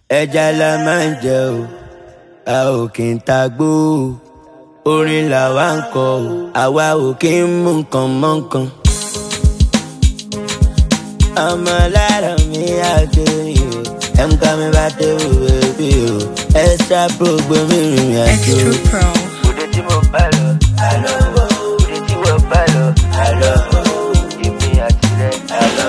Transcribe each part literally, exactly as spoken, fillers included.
ẹja la máa ń jẹ o a ò kì í tagbó orin làwa ń kọ o àwa ò kì í mú nǹkan mọ́ nǹkan. ọmọ lára mi àgbèrè o ẹ̀ ń ká mi bá tẹ̀wé wẹ́bí o extra pro gbẹ̀mí rìn àjò. Extra Pro. òde tí mo bá lọ àlọ́ òde tí mo bá lọ àlọ́ èmi àti rẹ̀ àlọ́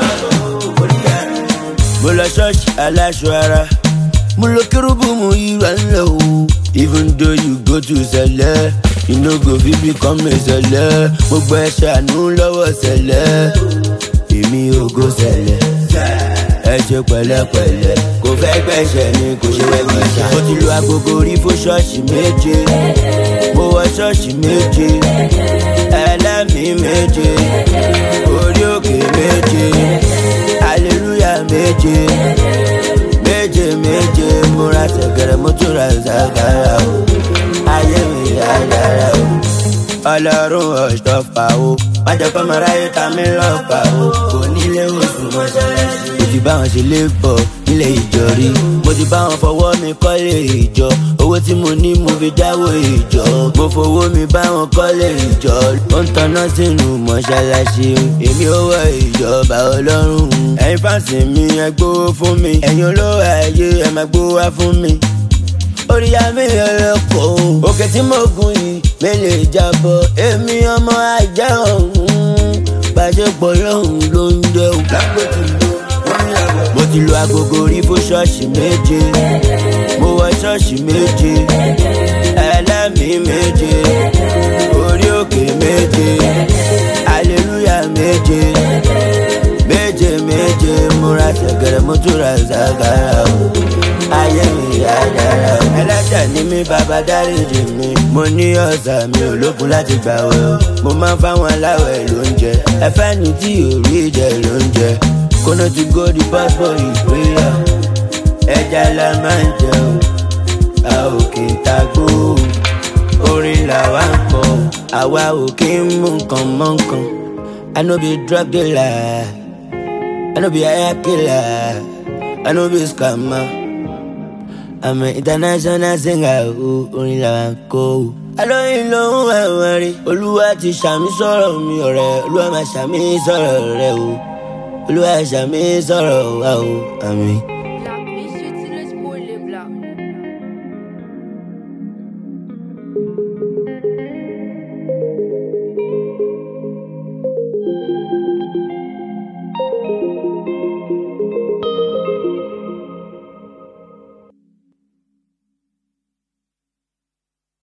mo lọ ṣọ́ọ̀ṣì aláṣọ ara mo lọ kérúbù mo yíra ńlẹ̀ o. Even though you go to sẹ̀lẹ̀ you no go fit become a sẹ̀lẹ̀ mo gbọ́ ẹ ṣàánú lọ́wọ́ sẹ̀lẹ̀ èmi ò go sẹ̀lẹ̀ ẹ ṣe pẹ̀lẹ́pẹ̀lẹ́ kò fẹ́ gbẹ̀ṣẹ̀ ni kò ṣe wẹ́gbẹ̀ ṣá. mo ti lu agogo rí fún ṣọ́ọ̀ṣì méje mo wọ ṣọ́ọ̀ṣì méje ẹlẹ́mìí méje orí òkè méje hallelujah méje méje méje mo ra ṣẹ̀kẹ̀rẹ̀ mo tún ra ṣàkàrà o ayé mi yára o ọlọ́run ọ̀ṣọ́fà o má jẹ́ kọ́ mọ́ra yóò ta mí lọ́fà o kò nílé oṣù mọ́ṣáláṣí. mo ti bá wọn ṣe lébọ̀ nílé ìjọ rí mo ti bá wọn fọwọ́ mi kọ́lé ìjọ owó tí mo ní mo fi dáwó ìjọ mo fowó mi bá wọn kọ́lé ìjọ ó ń tanná sínú mọ́ṣáláṣí èmi ò wọ ìjọba ọlọ́run. ẹ̀yin fáǹsì mi ẹ gbówó fún mi ẹ̀yin olówó ayé ẹ máa gbówó wá fún mi orí àmì ẹlẹ́kọ̀ọ́ òkè tí mo gùn yìí mi lè jábọ̀ èmi ọmọ ajá ọ̀hún bàjẹ́pọ̀ lọ́hùn ló ń jẹ́ o. mo ti lu agogo rí fún ṣọ́ọ̀ṣì méje mo wọ ṣọ́ọ̀ṣì méje ẹlẹ́mìí méje orí òkè méje hallelujah méje méje méje mo ra ṣẹ̀kẹ̀rẹ̀ mo tún ra ṣàkàrà o ayé mi yára o. ẹlẹ́ṣẹ̀ ni mí bàbá dáríjì mi mo ní ọ̀sà mi ò lókun láti gbàwẹ̀ o mo máa ń fáwọn aláwẹ̀ lóúnjẹ ẹ̀fẹ́ ni tí ò rí jẹ lóúnjẹ kóná ti go the passport ìpéyà ẹja la máa ń jẹ o a ò kì í tagbó orin làwa ń kọ àwa ò kì í mú nǹkan mọ́ nǹkan. I no be drug dealer I no be hire killer I no be scammer I'm an international singer o orin làwa ń kọ o. alóyin ló ń wá wọn rí olúwa ti ṣàmì sọ̀rọ̀ mi ọ̀rẹ́ olúwa máa ṣàmì sọ̀rọ̀ rẹ o olúwa ṣàmì sọ̀rọ̀ wa o àmín.